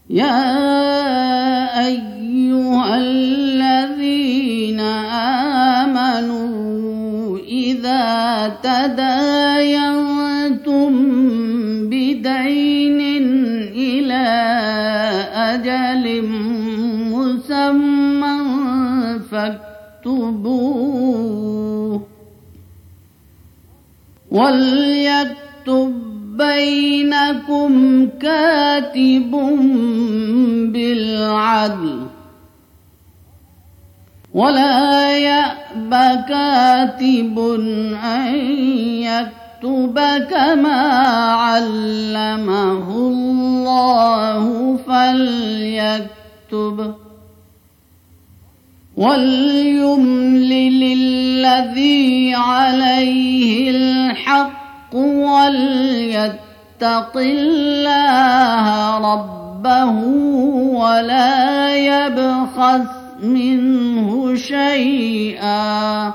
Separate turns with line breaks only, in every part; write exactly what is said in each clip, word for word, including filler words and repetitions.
يا أيها الذين آمنوا إذا تداينتم بدين إلى أجل مسمى فاكتبوه وليكتب بينكم كاتب بالعدل ولا يأب كاتب أن يكتب كما علمه الله فليكتب وليملل الذي عليه الحق وليتق الله ربه ولا يبخس منه شيئا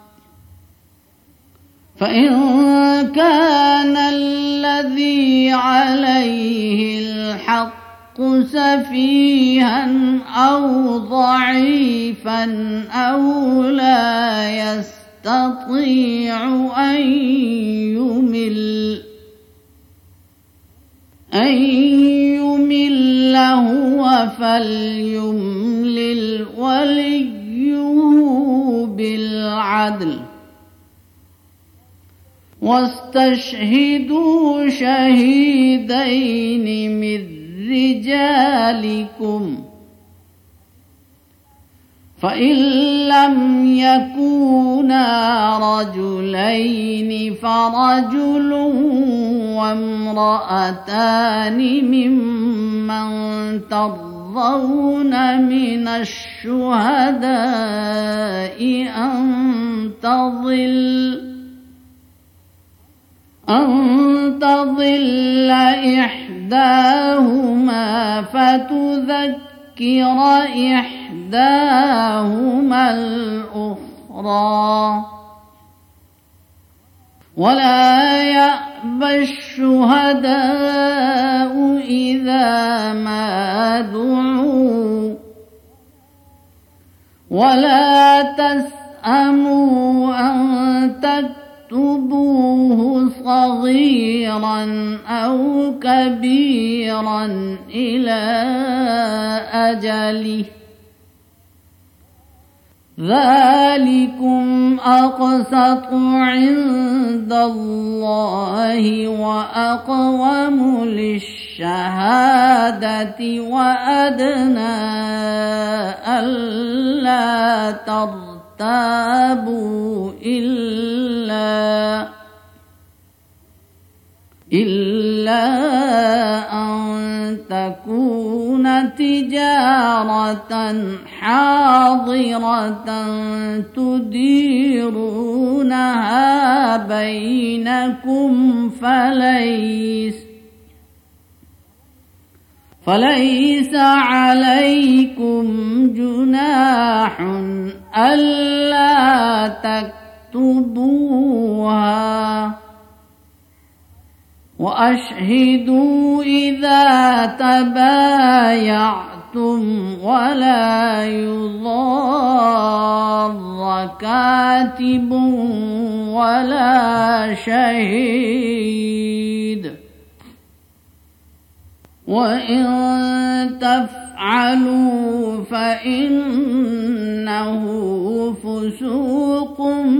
فإن كان الذي عليه الحق سفيها أو ضعيفا أو لا يستطيع أن يمل أن يمل هو فليملل وليه بالعدل واستشهدوا شهيدين من رجالكم فإن لم يكونا رجلين فرجل وامرأتان ممن ترضون من الشهداء أن تضل أن تضل إحداهما فتذكر إحداهما الأخرى ولا يأبى الشهداء إذا ما دعوا ولا تسأموا أن تكتبوه صغيرا أو كبيرا إلى أجله ذلكم أقسط عند الله وأقوم للشهادة وأدنى ألا ترتابوا إلا إلا أن تكون تجارة حاضرة تديرونها بينكم فليس فليس عليكم جناح ألا تكتبوها وأشهدوا إذا تبايعتم ولا يضار كاتب ولا شهيد وإن تفعلوا فإنه فسوق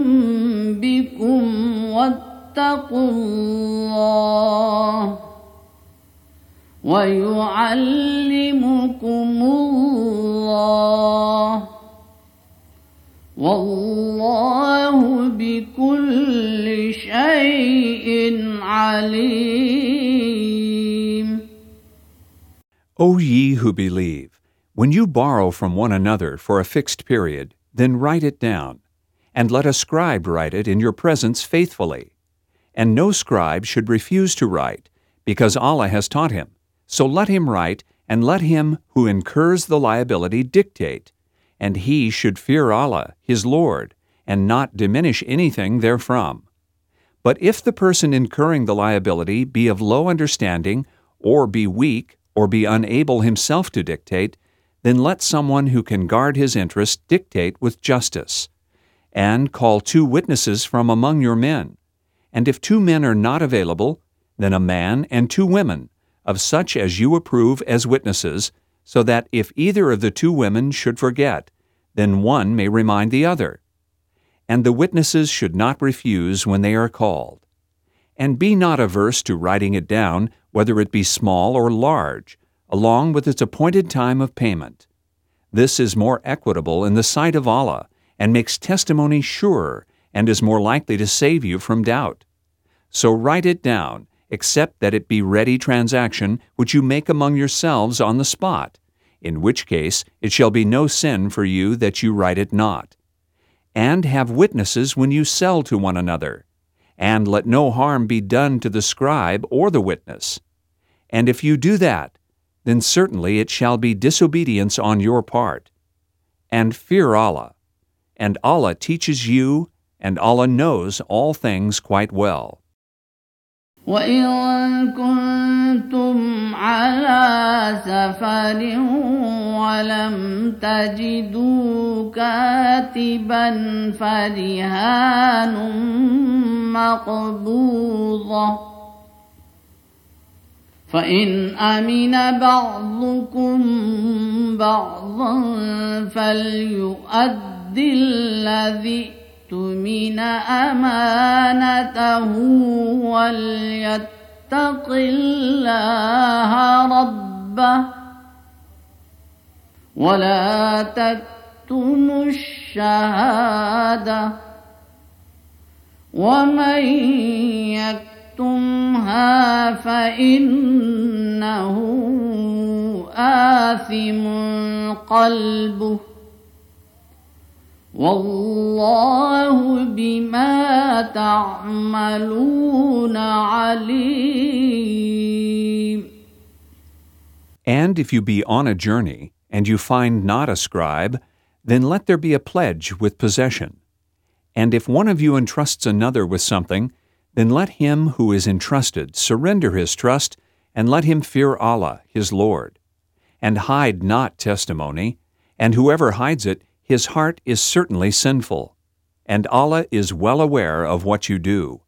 بكم واتقوا الله ويعلمكم الله والله بكل شيء عليم.
O ye who believe, when you borrow from one another for a fixed period, then write it down, and let a scribe write it in your presence faithfully. And no scribe should refuse to write, because Allah has taught him. So let him write, and let him who incurs the liability dictate. And he should fear Allah, his Lord, and not diminish anything therefrom. But if the person incurring the liability be of low understanding, or be weak, or be unable himself to dictate, then let someone who can guard his interest dictate with justice. And call two witnesses from among your men. And if two men are not available, then a man and two women, of such as you approve as witnesses, so that if either of the two women should forget, then one may remind the other. And the witnesses should not refuse when they are called. And be not averse to writing it down, whether it be small or large, along with its appointed time of payment. This is more equitable in the sight of Allah, and makes testimony surer, and is more likely to save you from doubt. So write it down, except that it be ready transaction, which you make among yourselves on the spot, in which case it shall be no sin for you that you write it not. And have witnesses when you sell to one another, and let no harm be done to the scribe or the witness. And if you do that, then certainly it shall be disobedience on your part. And fear Allah, and Allah teaches you, and Allah knows all things quite well.
وإن كنتم على سفر ولم تجدوا كاتبا فرهان مقبوضة فإن أمن بعضكم بعضا فليؤد الذي اؤتمن أمانته وليتق الله ربه ولا تكتموا الشهادة ومن يكتمها فإنه آثم قلبه والله بما تعملون عليم.
And if you be on a journey, and you find not a scribe, then let there be a pledge with possession. And if one of you entrusts another with something, then let him who is entrusted surrender his trust, and let him fear Allah, his Lord. And hide not testimony, and whoever hides it, his heart is certainly sinful, and Allah is well aware of what you do.